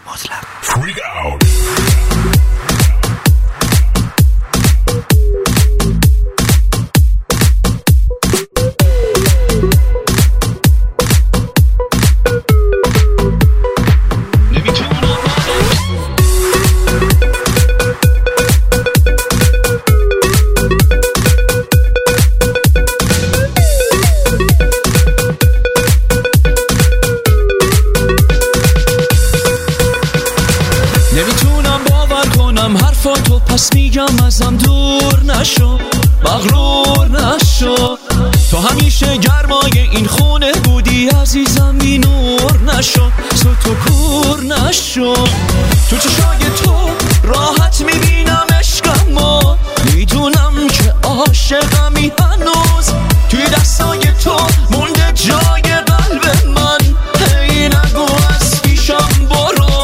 مطلق. Freak out. نمیتونم باور کنم حرفاتو، پس میگم ازم دور نشو، مغرور نشو. تو همیشه گرمای این خونه بودی عزیزم، بی نور نشو، تو کور نشو. تو چشای تو راحت میبینم عشقمو، میدونم که عاشقمی هنوز، توی دستای تو مونده جای قلب من. هی نگو از پیشم برو،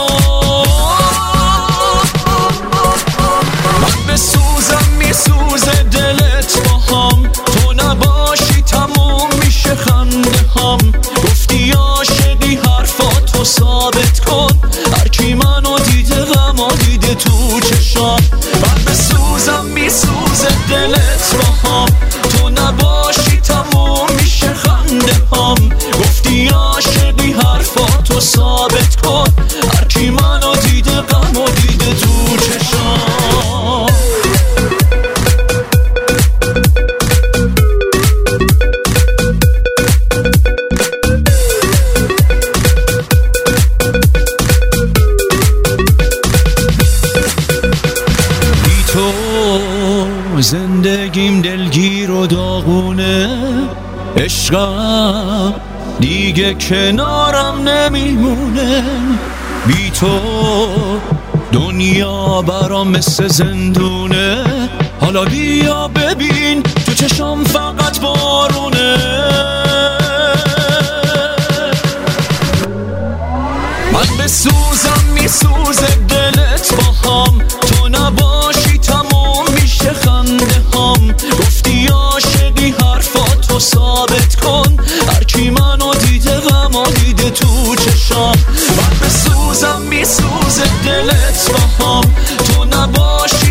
من بسوزم میسوزه دلت با هم، تو نباشی تموم میشه خنده هم. گفتی عاشقی حرفاتو ثابت کن، هرکی منو دیده غمو دیده تو چشام. من بسوزم میسوزه دلت با هم، تو نباشی تموم میشه خنده هم. گفتی عاشقی حرفاتو ثابت کن، هرکی منو دیده غمو دیده تو چشام. زندگیم دلگیر و داغونه، عشقم دیگه کنارم نمیمونه. بی تو دنیا برام مثل زندونه، حالا بیا ببین تو چشم فقط بارونه. من بسوزم میسوزه دلت با هم، تو نباشی تموم میشه خنده هم. گفتی عاشقی حرفاتو ثابت کن، هرکی منو دیده غمو دیده تو چشام. من بسوزم میسوزه دلت با هم، تو نباشی